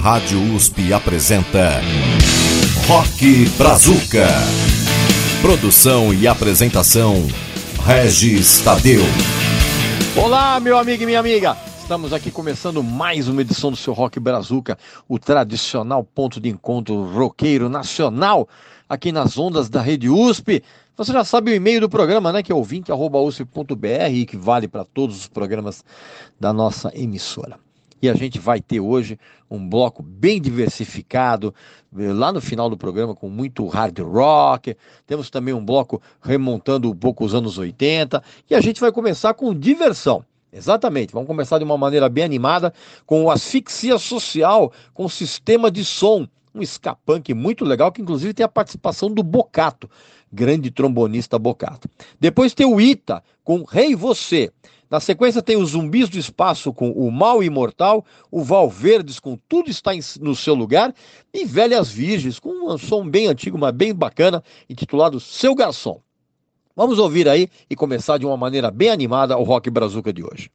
Rádio USP apresenta Rock Brazuca. Produção e apresentação, Regis Tadeu. Olá, meu amigo e minha amiga. Estamos aqui começando mais uma edição do seu Rock Brazuca, o tradicional ponto de encontro roqueiro nacional, aqui nas ondas da Rede USP. Você já sabe o e-mail do programa, né? Que é ouvinte@usp.br e que vale para todos os programas da nossa emissora. E a gente vai ter hoje um bloco bem diversificado, lá no final do programa com muito hard rock. Temos também um bloco remontando um pouco os anos 80. E a gente vai começar com diversão. Exatamente, vamos começar de uma maneira bem animada com o Asfixia Social, com Sistema de Som, um ska punk muito legal, que inclusive tem a participação do Bocato, grande trombonista Bocato. Depois tem o Ita, com Rei Você. Na sequência tem os Zumbis do Espaço com O Mal Imortal, o Valverdes com Tudo Está no Seu Lugar e Velhas Virgens com um som bem antigo, mas bem bacana, intitulado Seu Garçom. Vamos ouvir aí e começar de uma maneira bem animada o Rock Brazuca de hoje.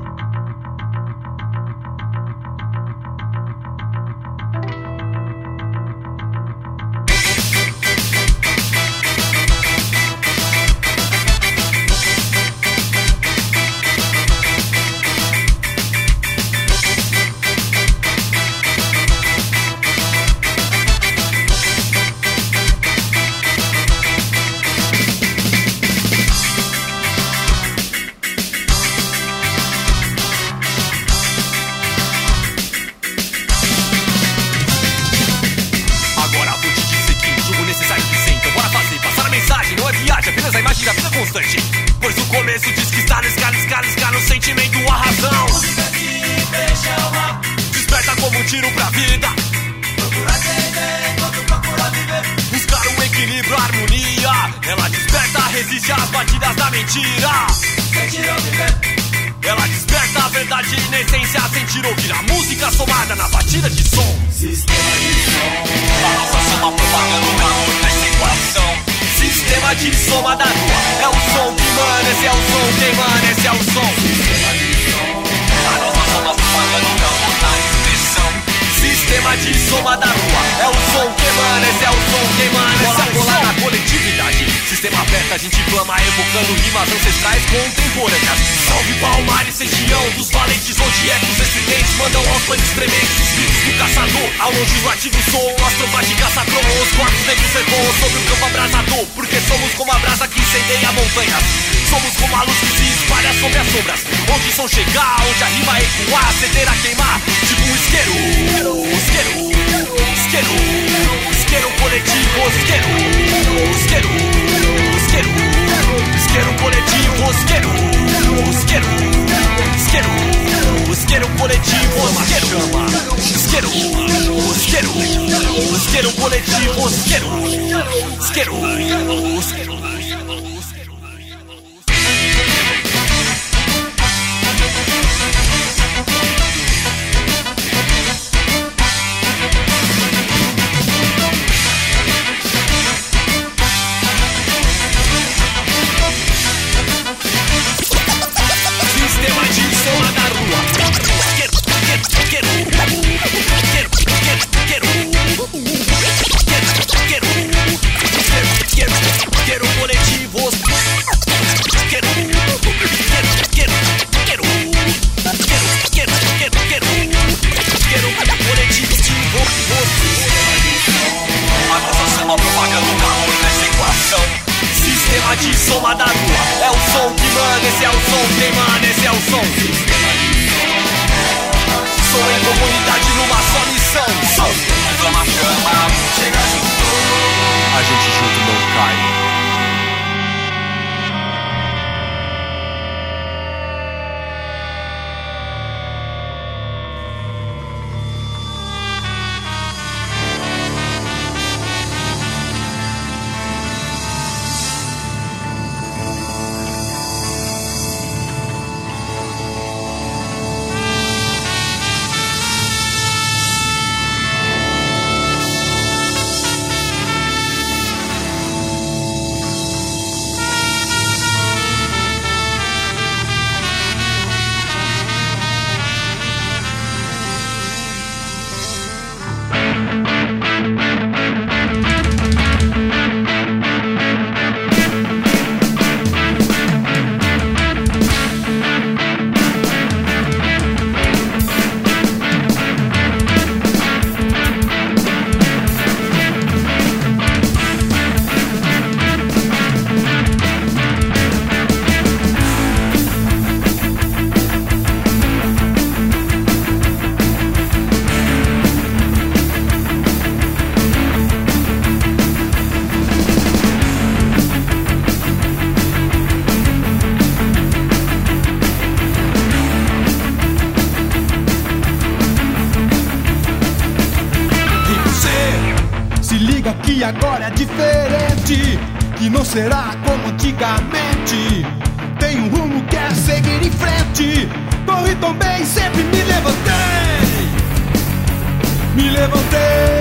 Pois o começo diz que está no escala no sentimento, a razão. Desperta como um tiro pra vida. Procurar entender enquanto procura viver. Buscar o equilíbrio, a harmonia. Ela desperta, resiste às batidas da mentira. Sentir ou viver. Ela desperta a verdade na essência, sentir ouvir a música somada na batida de som. Sistema de som. A nossa soma propagando o calor nessa equação. Sistema de soma da rua. É o som que emana, esse é o som que emana, esse é o som. Sistema de som. A nossa soma propagando o calor na expressão. Sistema de soma da rua. É o som que emana, esse é o som que emana, esse é o som na coletividade. Sistema aberto, a gente clama, evocando rimas ancestrais contemporâneas. Salve Palmares, região dos valentes, onde ecos estridentes mandam aos planos trementes os gritos do caçador. Ao longe o ativo som, as trompas de caçador, os corpos negros revoam sobre o campo abrasador. Porque somos como a brasa que incendeia montanhas. Somos como a luz que se espalha sobre as sombras. Onde som chegar, onde a rima ecoar, ceder a queimar, tipo um isqueiro. Isqueiro, isqueiro, isqueiro coletivo, isqueiro, isqueiro, isqueiro, isqueiro coletivo, isqueiro, isqueiro, isqueiro, isqueiro coletivo, isqueiro, isqueiro, isqueiro coletivo, isqueiro, isqueiro, isqueiro. De soma da rua, é o som que manda, esse é o som que emana, esse é o som. Som em comunidade numa só missão. Som, flama chama, chega junto. A gente junto não cai. que agora é diferente, que não será como antigamente. Tem um rumo, quero seguir em frente. Corri tão bem, sempre me levantei. Me levantei.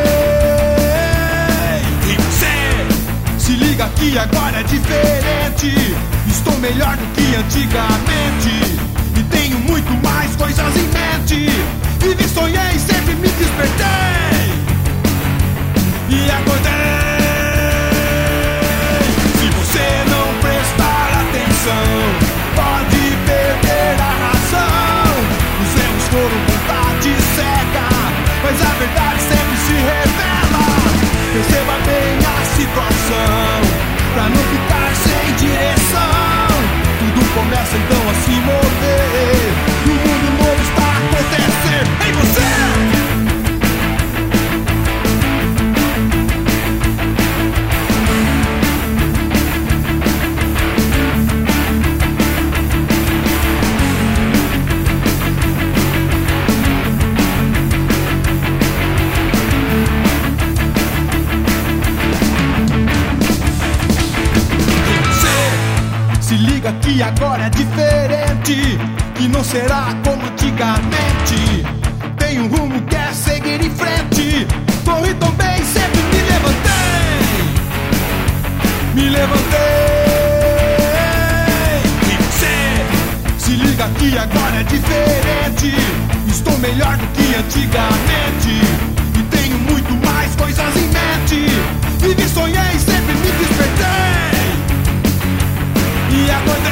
E você, se liga que agora é diferente. Estou melhor do que antigamente. E tenho muito mais coisas em mente. Vivi, sonhei, sempre me despertei. E acordei. Se você não prestar atenção, pode perder a razão. Os erros foram vontade cega, mas a verdade sempre se revela. Perceba bem a situação, pra não ficar sem direção. Tudo começa então a se mover, e o mundo novo está a acontecer em você. Se liga que agora é diferente, que não será como antigamente. Tem um rumo, quer seguir em frente. Corri tão bem, sempre me levantei. Me levantei. E você, se liga que agora é diferente. Estou melhor do que antigamente. E tenho muito mais coisas em mente. Vivi, sonhei, sempre me despertei. E acordei.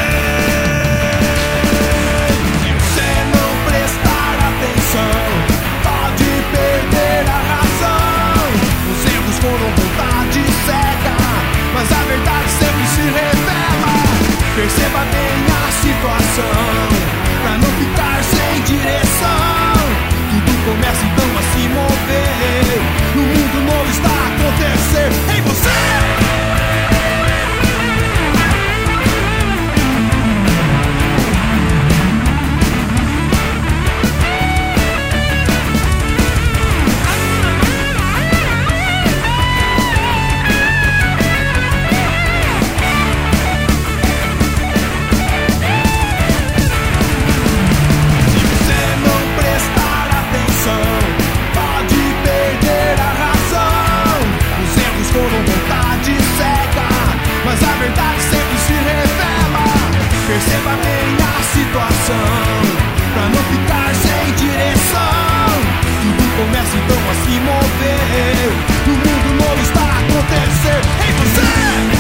Se você não prestar atenção, pode perder a razão. Os erros foram vontade cega, mas a verdade sempre se revela. Perceba bem a situação, pra não ficar sem direção. Tudo começa então a se mover, no mundo novo está a acontecer em você. Perceba bem a situação, pra não ficar sem direção. Tudo começa então a se mover, o mundo novo está a acontecer em você.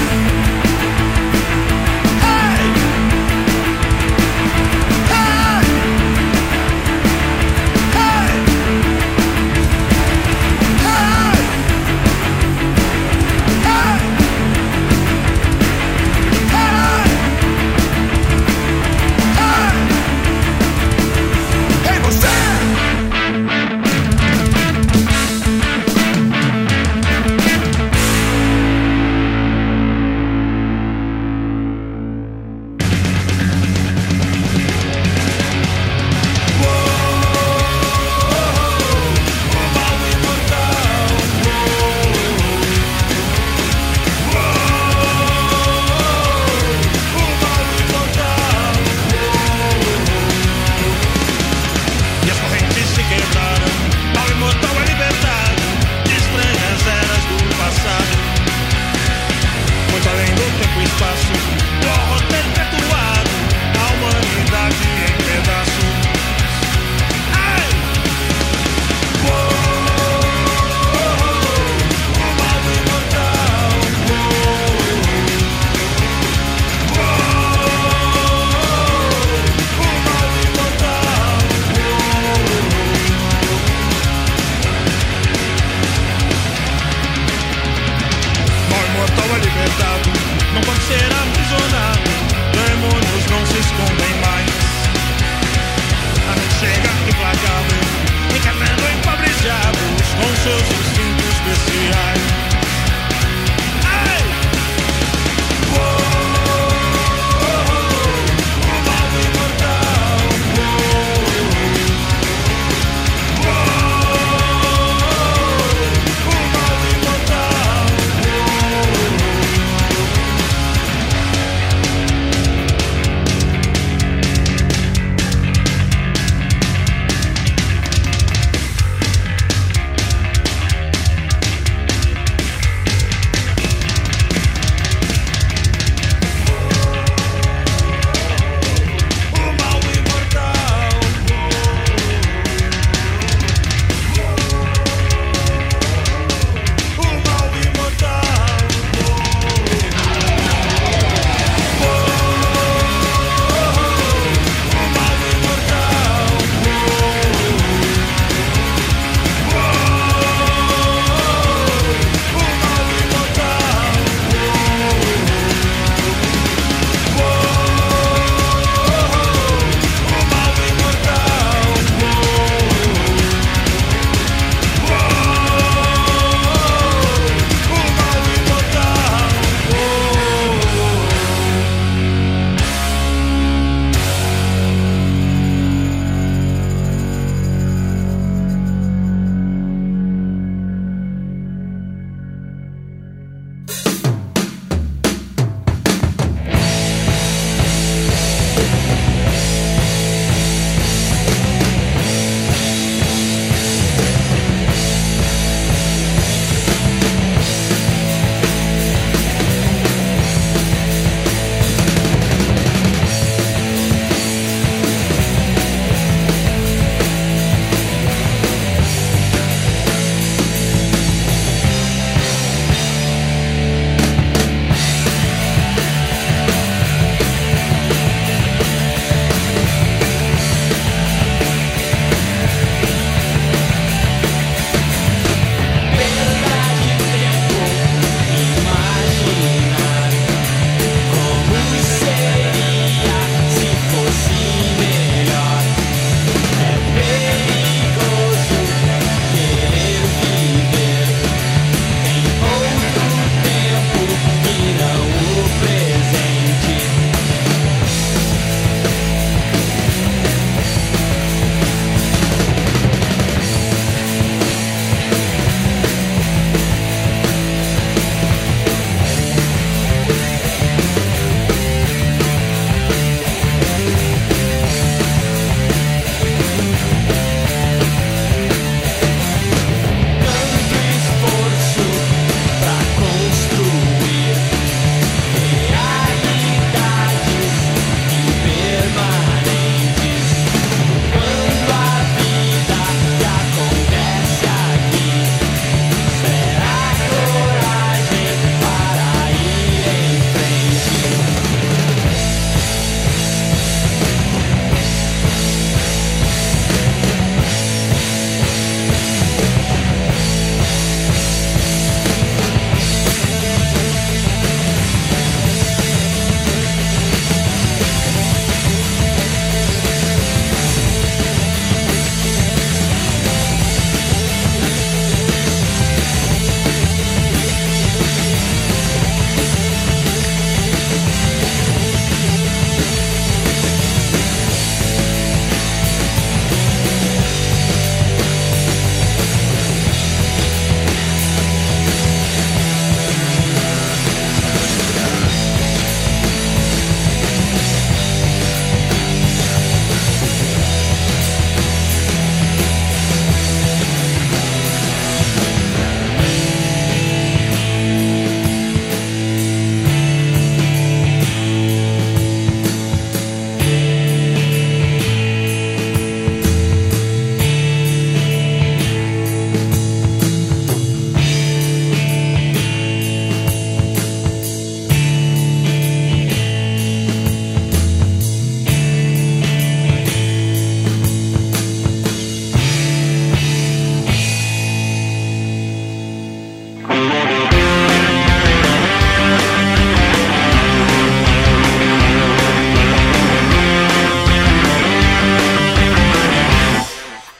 Libertado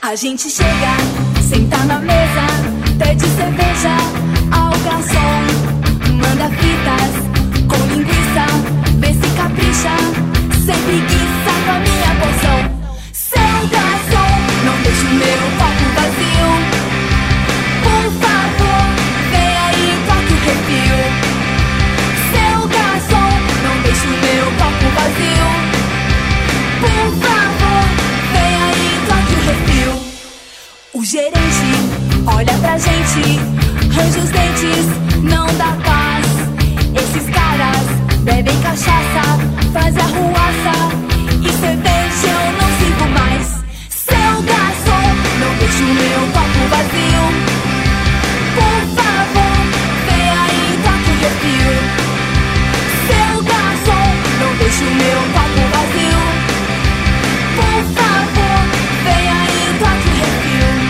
A gente chega, senta na mesa, pede cerveja ao garçom, manda fritas com linguiça, vê se capricha, sem preguiça com a minha porção. Seu garçom, não deixe o meu copo vazio, por favor, vem aí e toque o refil. Seu garçom, não deixe o meu copo vazio, por favor, vem aí e toque o refil. O gerente olha pra gente, range os dentes, não dá paz. Esses caras bebem cachaça, faz arruaça, e cerveja eu não sigo mais. Seu garçom, não deixe o meu copo vazio, por favor, vem aí e toque o refil. Seu garçom, não deixe o meu copo vazio, por favor, vem aí e toque o refil.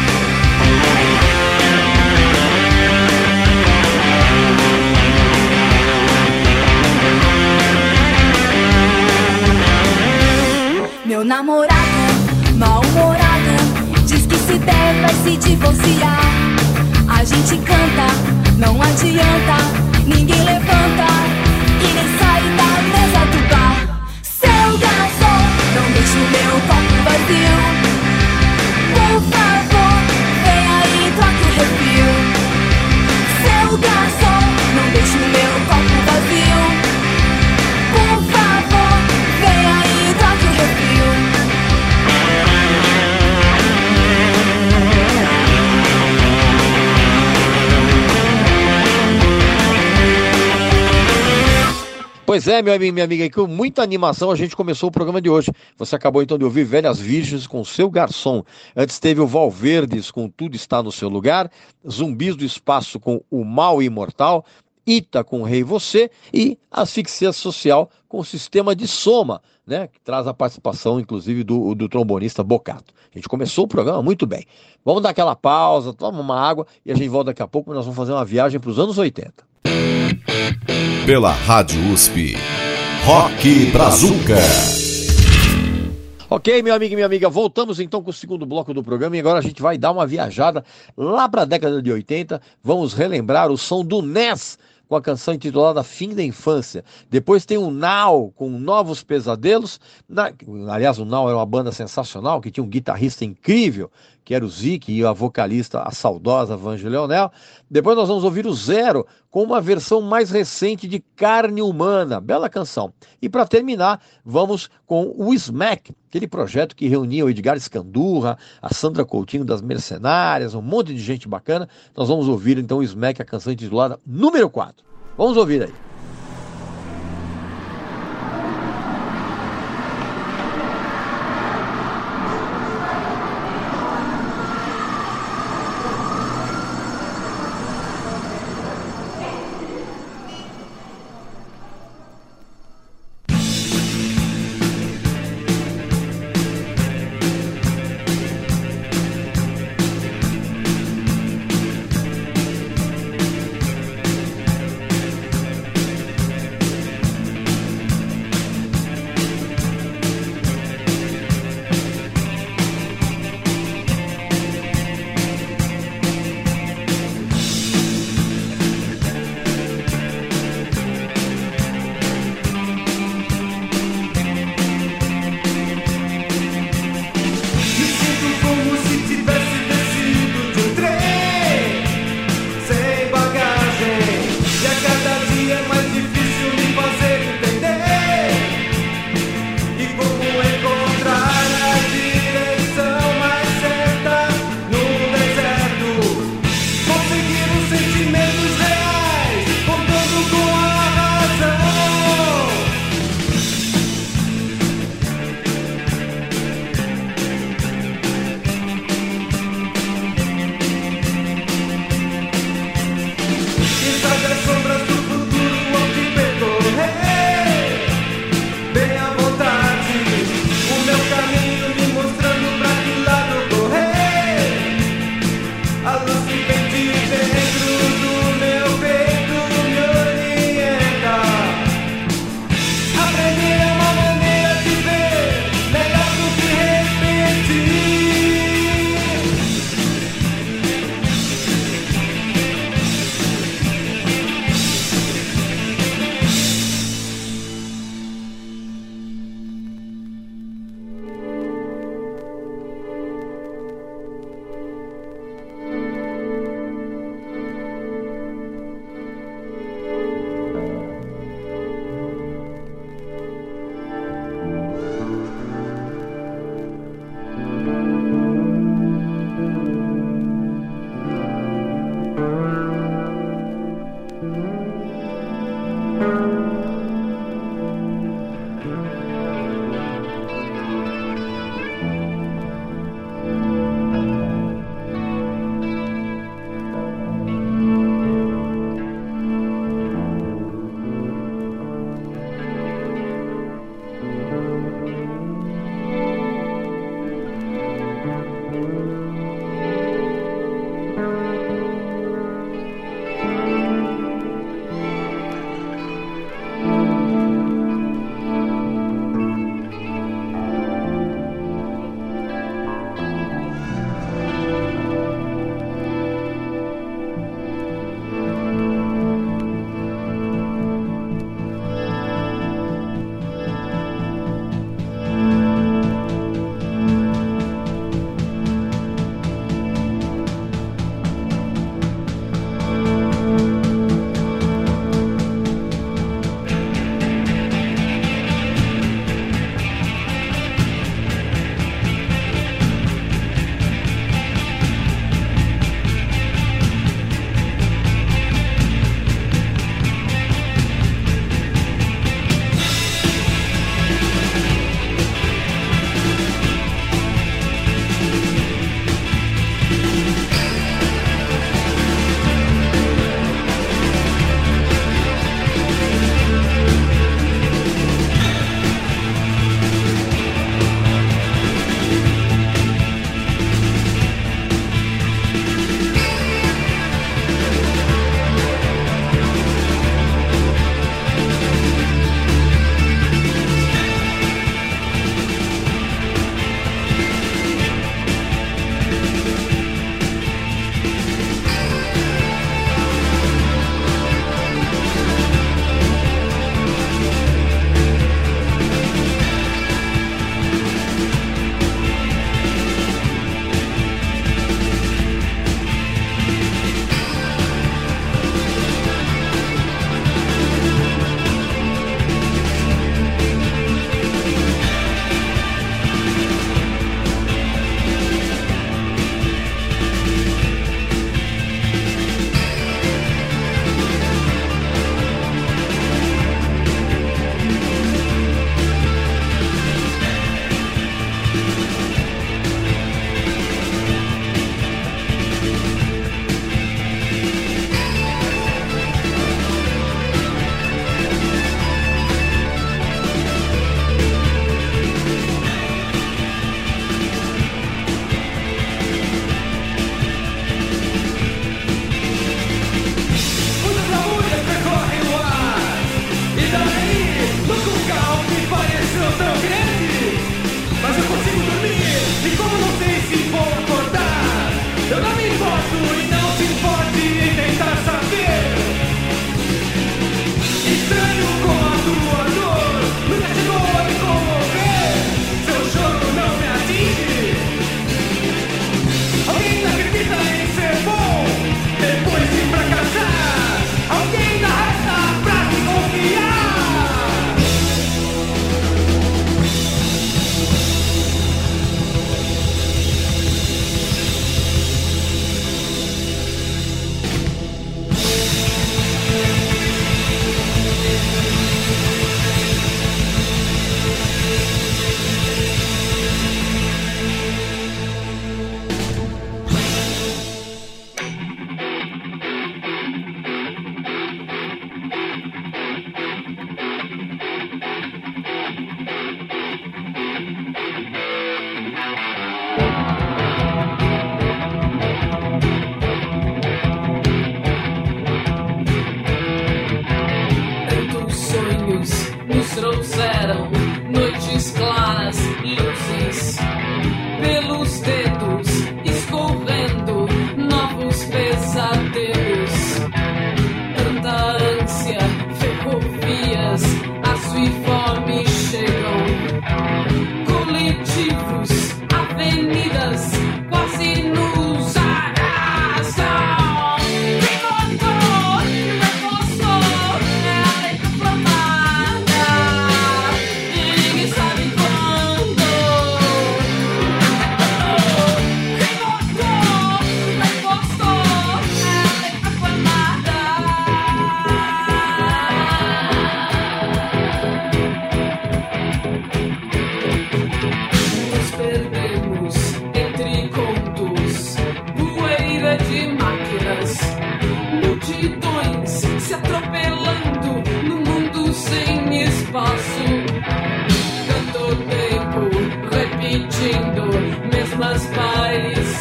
Meu namorado, mal-humorado, diz que se der vai se divorciar. A gente canta, não adianta, ninguém levanta e nem sai da mesa do bar. Seu garçom, não deixe o meu copo vazio, por favor, vem aí e troque o refil. Seu garçom, não deixe o meu copo vazio, por favor, vem aí e troque o refil. Pois é, meu amigo e minha amiga, com muita animação a gente começou o programa de hoje. Você acabou então de ouvir Velhas Virgens com Seu Garçom. Antes teve o Valverdes com Tudo Está no Seu Lugar, Zumbis do Espaço com O Mal Imortal, Ita com Rei Você e Asfixia Social com o Sistema de Soma, né, que traz a participação inclusive do trombonista Bocato. A gente começou o programa muito bem. Vamos dar aquela pausa, toma uma água e a gente volta daqui a pouco, nós vamos fazer uma viagem para os anos 80. Pela Rádio USP, Rock Brazuca. Ok, meu amigo e minha amiga, voltamos então com o segundo bloco do programa e agora a gente vai dar uma viajada lá para a década de 80. Vamos relembrar o som do Ness com a canção intitulada Fim da Infância. Depois tem o Now com Novos Pesadelos. Aliás, o Now era uma banda sensacional que tinha um guitarrista incrível, que era o Zic, e a vocalista, a saudosa Vange Leonel. Depois nós vamos ouvir o Zero com uma versão mais recente de Carne Humana, bela canção. E para terminar, vamos com o Smack, aquele projeto que reunia o Edgar Escandurra, a Sandra Coutinho das Mercenárias, um monte de gente bacana. Nós vamos ouvir então o Smack, a canção intitulada número 4. Vamos ouvir aí.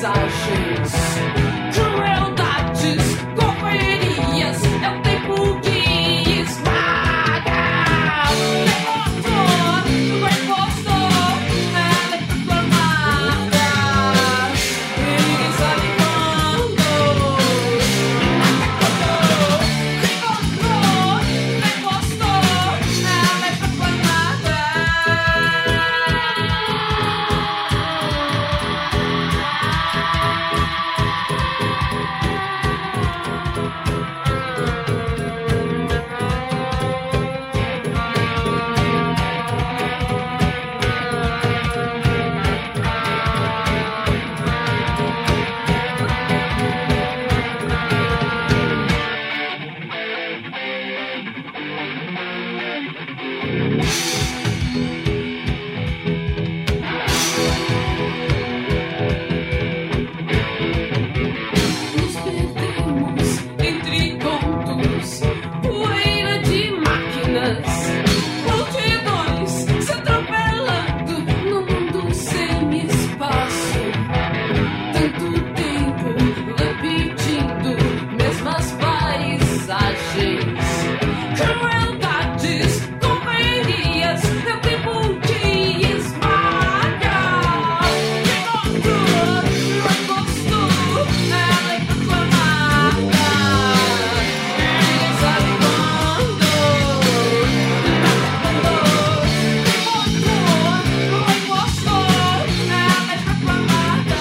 paisagens, crueldades, correrias, é o tempo que esmaga. O impostor, ela é transformada, e ninguém sabe quando. Nos perdemos entre contos, poeira de máquinas, multidões se atropelando no mundo sem espaço. Tanto tempo repetindo mesmas paisagens, crueldades, correrias, é o tempo que esmaga. Ela é transformada, ninguém sabe quando. O impostor, ela é transformada.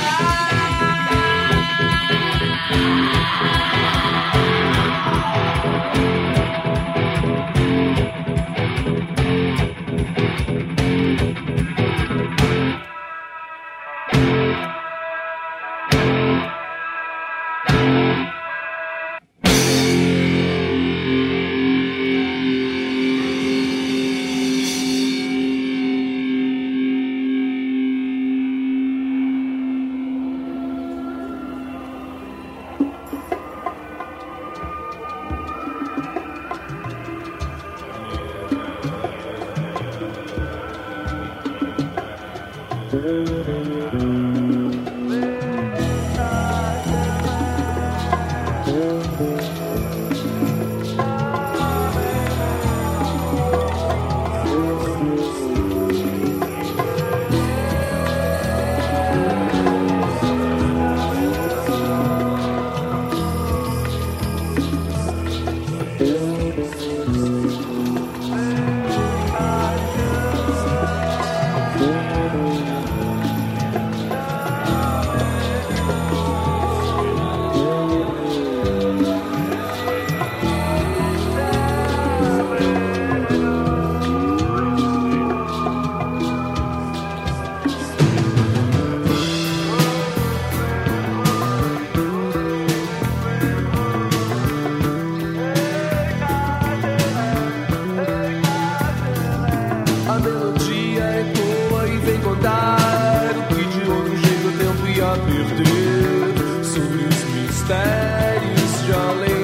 A melodia ecoa e vem contar o que de outro jeito o tempo ia perder sobre os mistérios de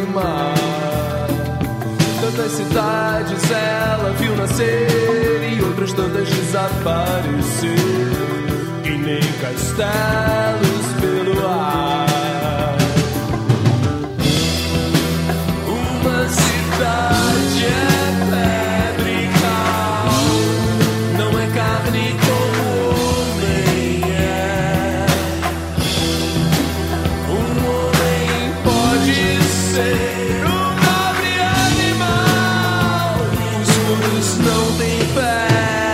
além-mar. Tantas cidades ela viu nascer e outras tantas desaparecer, que nem castelos pelo ar. Uma cidade é pedra e cal, não é carne como o homem é. Um homem pode ser um nobre animal, os muros não têm pé.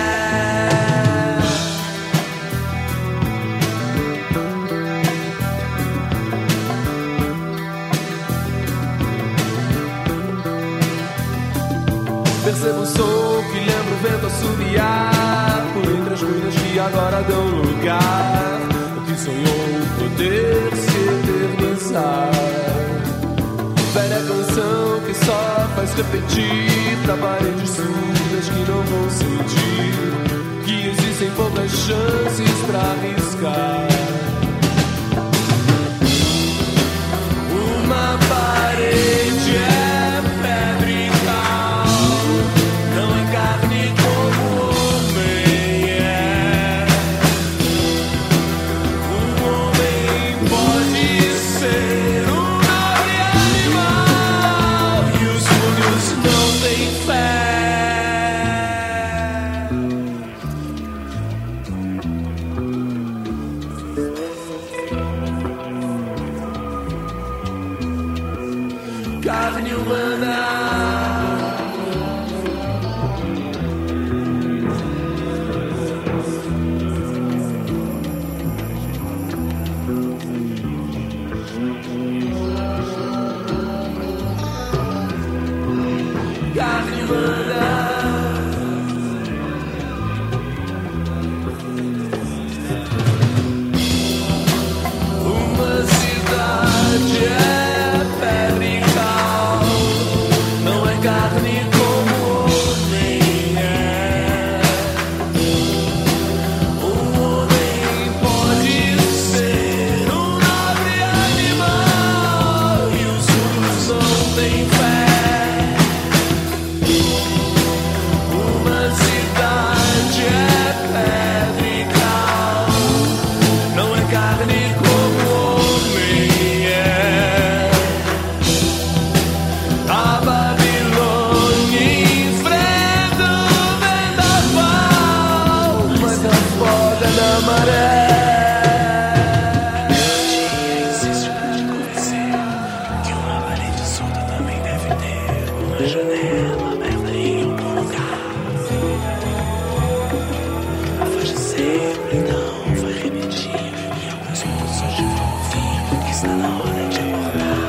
Percebo o som que lembra o vento assobiar por entre as ruínas que agora dão lugar. O que sonhou poder se eternizar. Velha canção que só faz repetir pra paredes surdas que não vão sentir que existem poucas chances pra arriscar. Uma parede é pedra e cal, não é carne como o homem é. Um homem carne humana. Carne humana. Uma cidade é pedra e cal, não é carne como homem é. Um homem pode ser um nobre animal e os outros não têm fé. Uma cidade é pedra e cal, não é carne como homem é. A Babilônia enfrenta o vendaval, mas afoga na maré. Existe onde conhecer que uma parede solta também deve ter uma janela aberta em algum lugar. A faixa sempre então vai repetir e alguns pontos hoje vão ouvir que está na hora de abordar.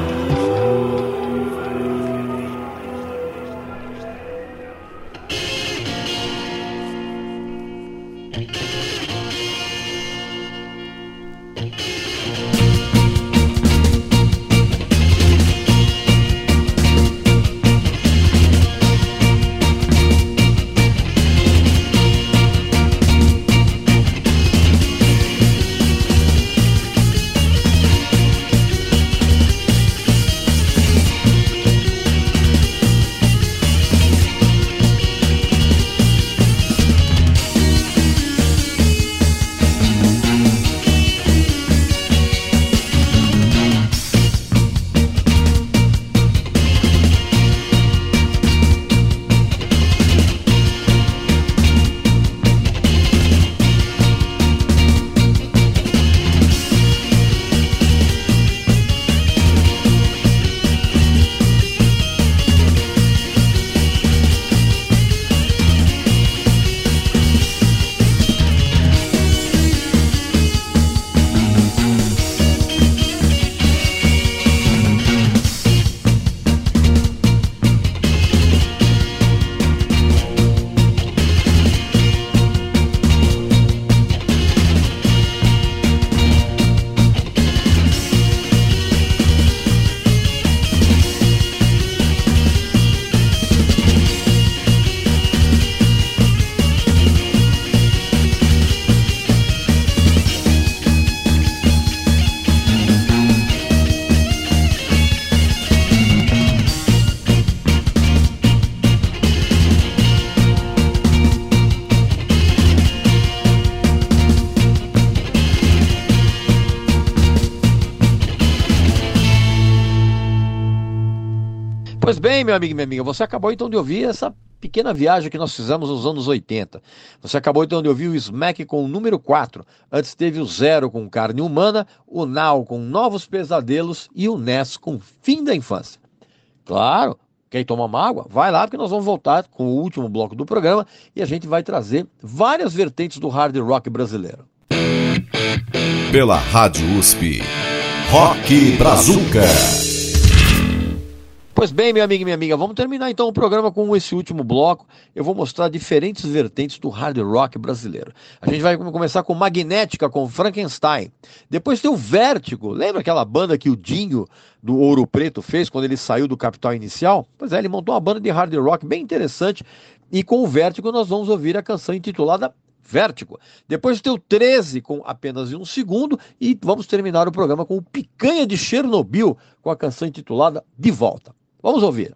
Pois bem, meu amigo e minha amiga, você acabou então de ouvir essa pequena viagem que nós fizemos nos anos 80. Você acabou então de ouvir o Smack com o número 4. Antes teve o Zero com Carne Humana, o Now com Novos Pesadelos e o Ness com Fim da Infância. Claro, quem toma uma água, vai lá porque nós vamos voltar com o último bloco do programa e a gente vai trazer várias vertentes do hard rock brasileiro. Pela Rádio USP, Rock Brazuca. Pois bem, meu amigo e minha amiga, vamos terminar então o programa com esse último bloco. Eu vou mostrar diferentes vertentes do hard rock brasileiro. A gente vai começar com Magnética, com Frankenstein. Depois tem o Vértigo. Lembra aquela banda que o Dinho, do Ouro Preto, fez quando ele saiu do Capital Inicial? Pois é, ele montou uma banda de hard rock bem interessante. E com o Vértigo nós vamos ouvir a canção intitulada Vértigo. Depois tem o 13 com Apenas um Segundo. E vamos terminar o programa com o Picanha de Chernobyl, com a canção intitulada De Volta. Vamos ouvir.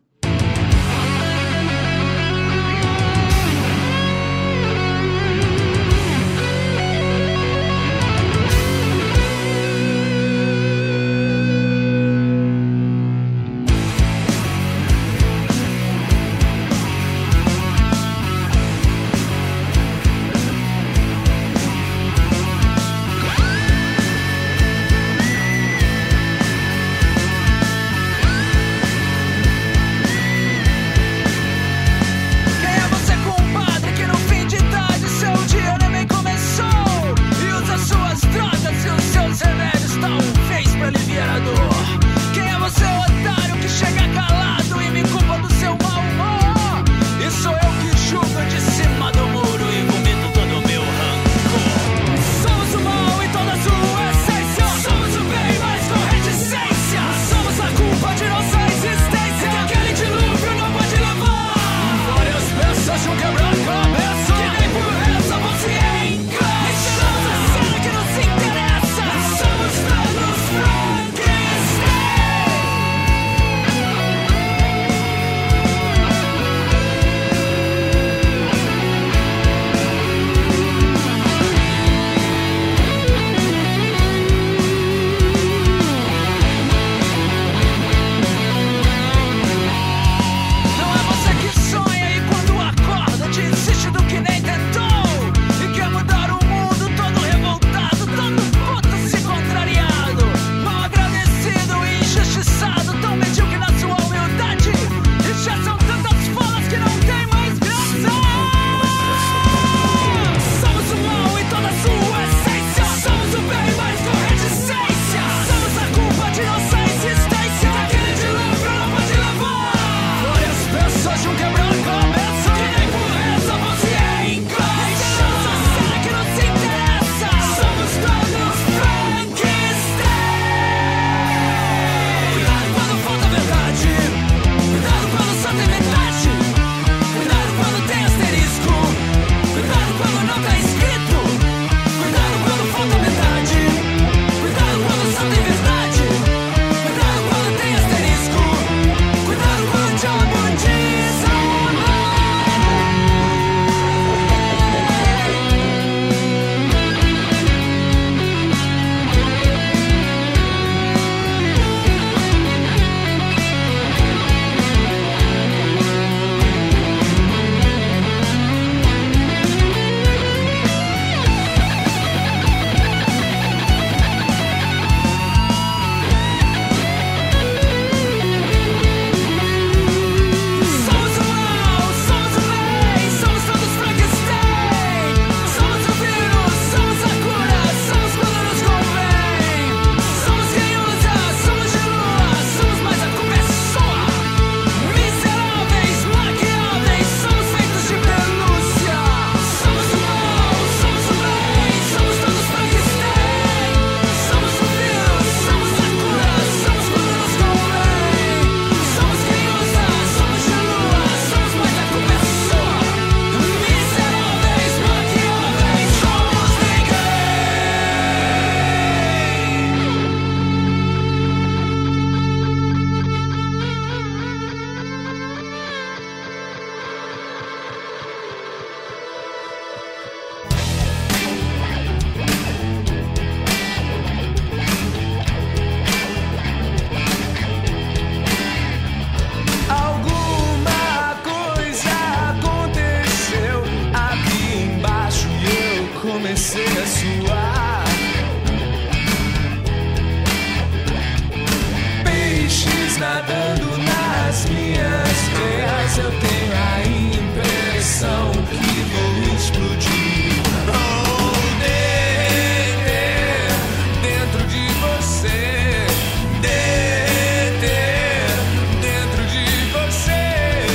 nadando nas minhas terras. Eu tenho a impressão que vou explodir ou derreter dentro de você, derreter dentro de você.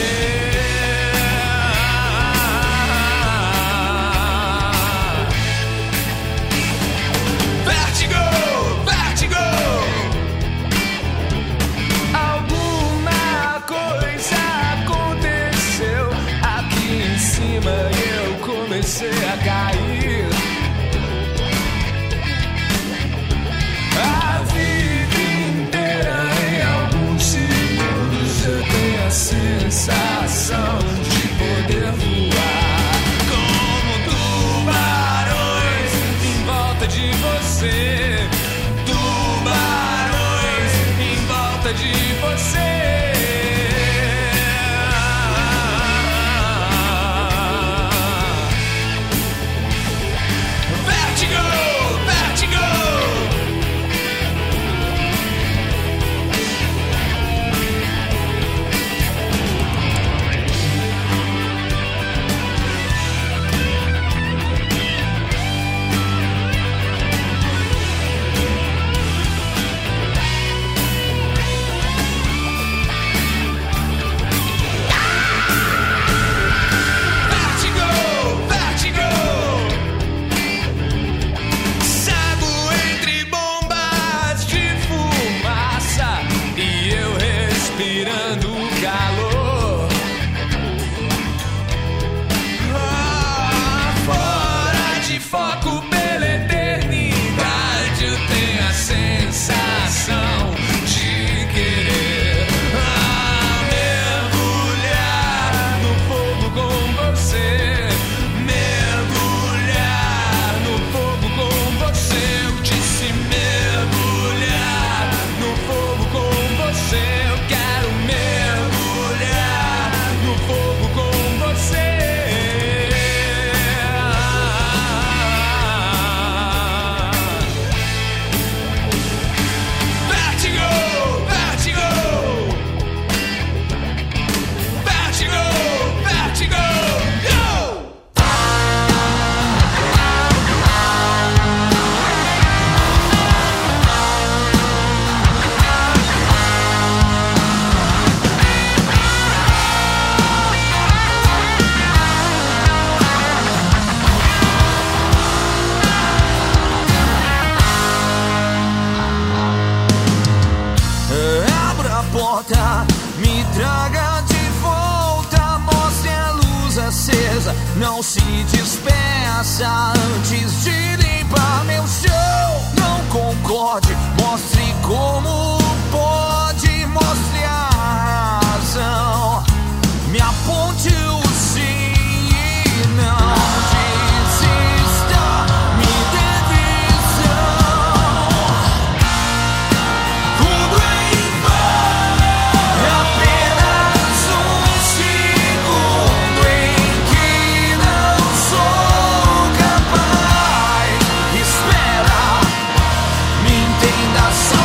Vertigo, vertigo. Alguma coisa aconteceu aqui em cima e eu comecei a cair. A vida inteira, em alguns segundos, eu tenho a sensação de poder voar como tubarões em volta de você. Tubarões em volta de você. Vertigo, vertigo. Vertigo, vertigo. Sago entre bombas de fumaça e eu respirando calor. Fora de foco pela eternidade, eu tenho a sensação de querer mergulhar no fogo com você. Mergulhar no fogo com você. Eu disse mergulhar no fogo com você. Eu quero mergulhar no fogo com você. Vertigo, vertigo. Vertigo, vertigo. Go! Abra a porta, me traga de volta, mostre a luz acesa, não se despeça antes de limpar meu chão. Não concorde, mostre como pode, mostre a razão, me aponte o sim e não desista, me dê visão. Tudo em vão, é apenas segundo em que não sou capaz. Espera, me entenda só.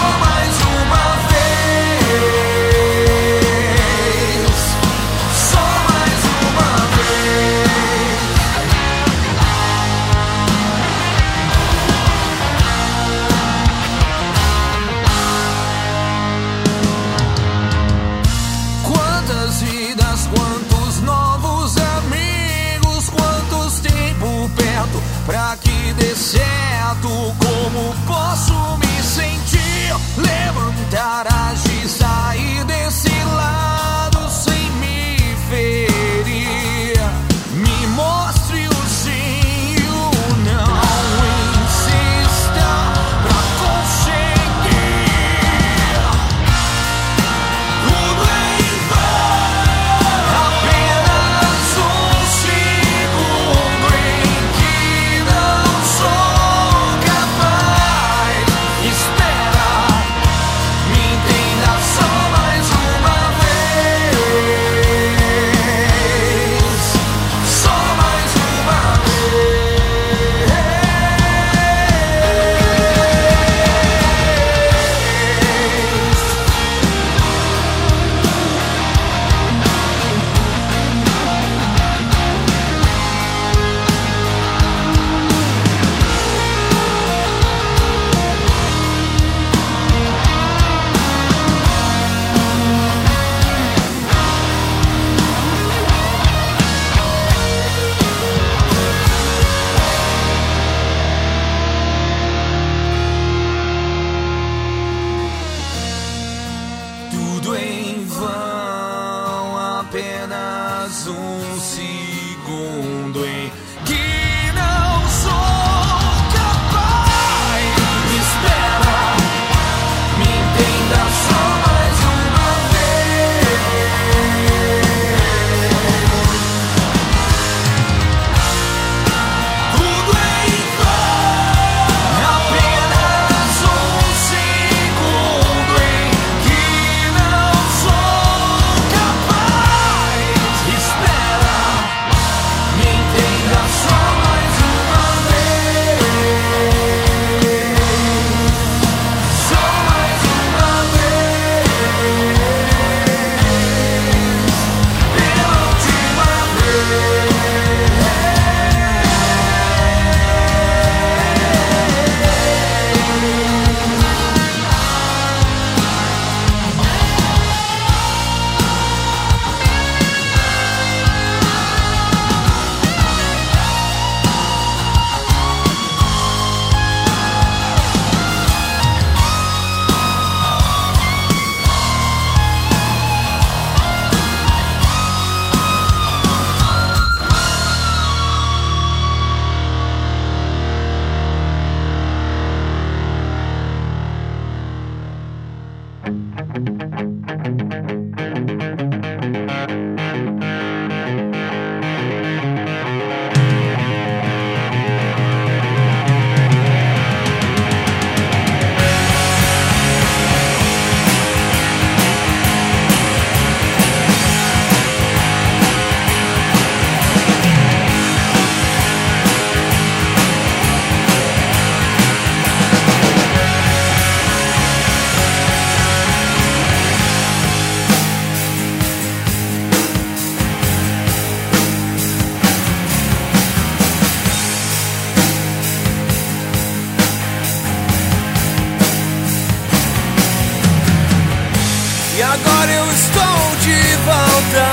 agora eu estou de volta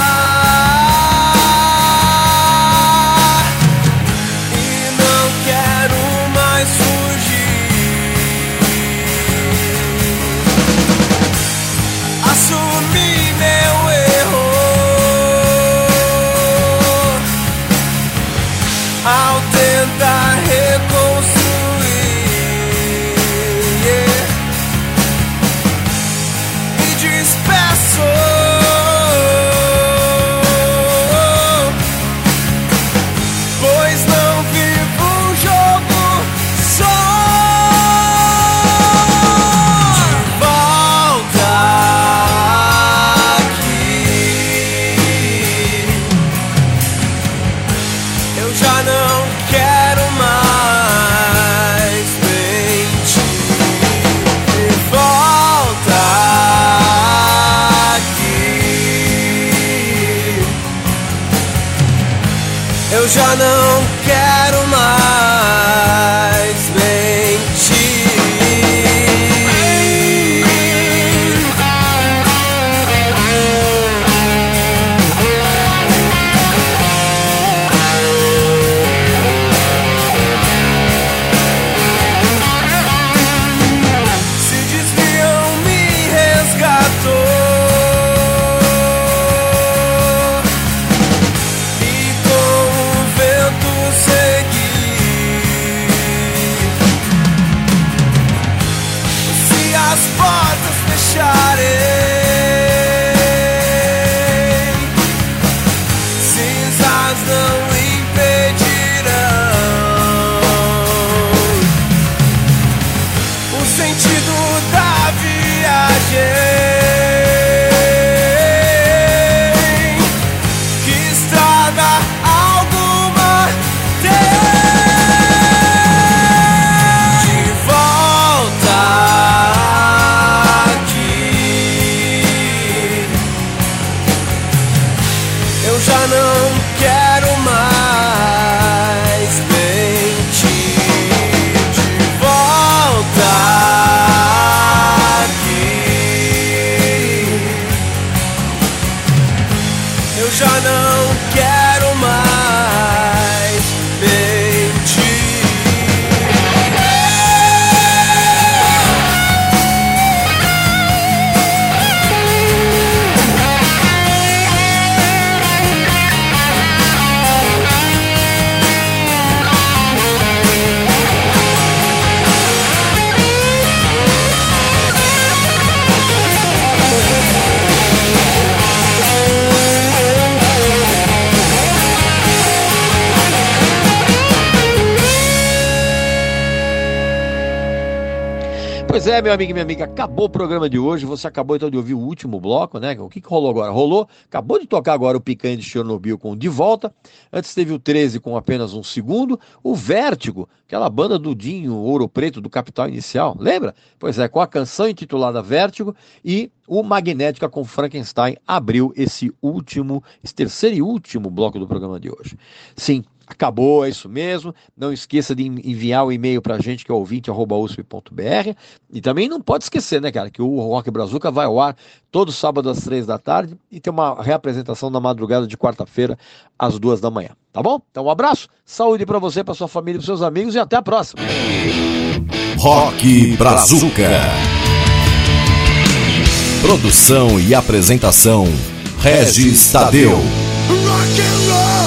e não quero mais fugir. Assumi meu erro ao tentar reconstruir. Me despeço, pois não vivo um jogo só. De volta aqui, eu já não quero mais mentir. De volta aqui, eu já não quero mais mentir. Se desviam, me resgatou e com o vento segui. Se as portas fecharem, cinzas não impedirão o sentido da viagem. Que estrada alguma tem. De volta aqui, eu já não quero mais mentir. De volta aqui, eu já não quero mais mentir. Pois é, meu amigo e minha amiga, acabou o programa de hoje. Você acabou então de ouvir o último bloco, né? O que rolou agora? Acabou de tocar agora o Picanha de Chernobyl com De Volta. Antes teve o 13 com apenas um segundo. O Vértigo, aquela banda do Dinho, Ouro Preto, do Capital Inicial, lembra? Pois é, com a canção intitulada Vértigo, e o Magnética com Frankenstein abriu esse terceiro e último bloco do programa de hoje. Sim, acabou, é isso mesmo. Não esqueça de enviar o e-mail pra gente, que é ouvinte@usp.br. E também não pode esquecer, né, cara, que o Rock Brazuca vai ao ar todo sábado às 3 da tarde e tem uma reapresentação na madrugada de quarta-feira às 2 da manhã. Tá bom? Então um abraço, saúde pra você, pra sua família e pros seus amigos e até a próxima. Rock Brazuca. Produção e apresentação Regis Tadeu. Rock and roll.